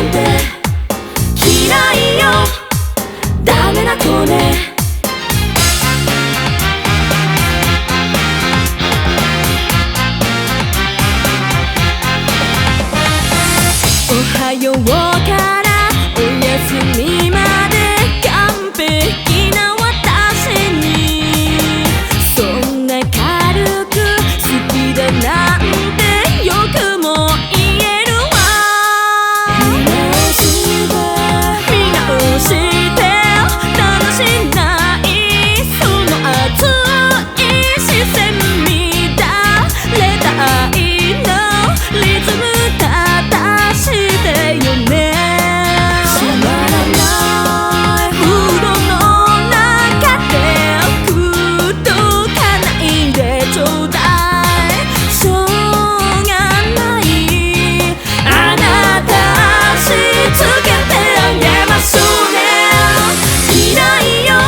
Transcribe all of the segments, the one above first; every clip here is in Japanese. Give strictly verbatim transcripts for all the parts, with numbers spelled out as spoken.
なんて嫌いよ、ダメな子ね。おはようからおやすみまで完璧な私に、そんな軽く好きだなんてよくも言えるわ。見直して見直して楽しないその熱い視線乱れた愛のリズム正してよね。閉まらない風呂の中でくっとかないでちょうだい。しょうがないあなたしつけてあげますね。嫌いよ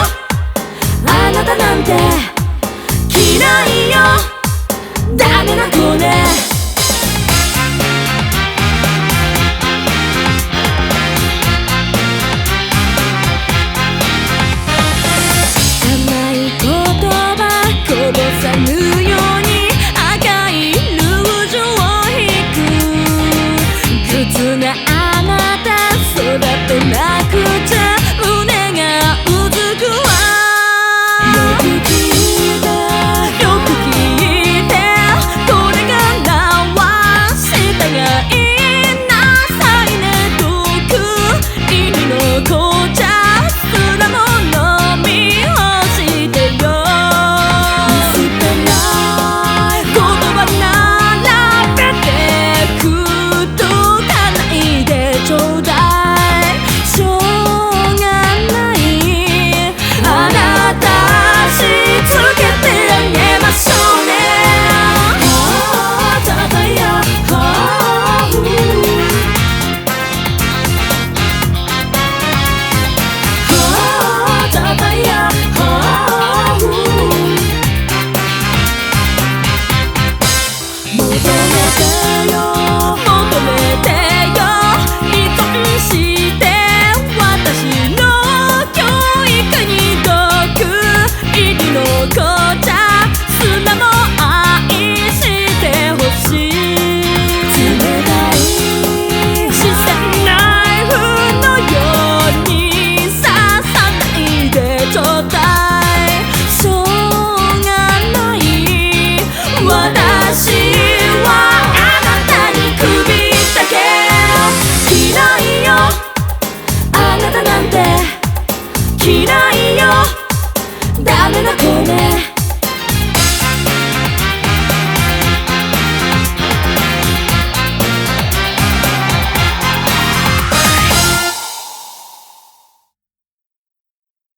あなたなんて嫌いよ、ダメな子ね。